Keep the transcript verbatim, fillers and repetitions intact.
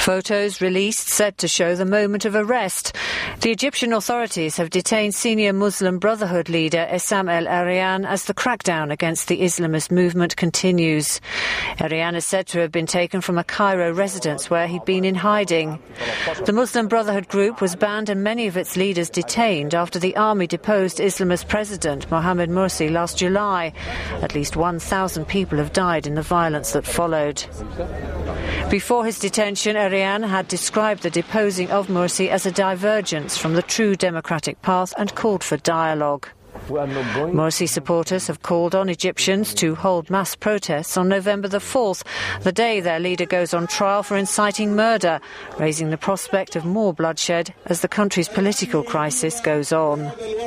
Photos released said to show the moment of arrest. The Egyptian authorities have detained senior Muslim Brotherhood leader Essam El Arian as the crackdown against the Islamist movement continues. Arian is said to have been taken from a Cairo residence where he'd been in hiding. The Muslim Brotherhood group was banned and many of its leaders detained after the army deposed Islamist President Mohamed Morsi last July. At least one thousand people have died in the violence that followed. Before his detention, Arian had described the deposing of Morsi as a divergence from the true democratic path and called for dialogue. Morsi supporters have called on Egyptians to hold mass protests on November the fourth, the day their leader goes on trial for inciting murder, raising the prospect of more bloodshed as the country's political crisis goes on.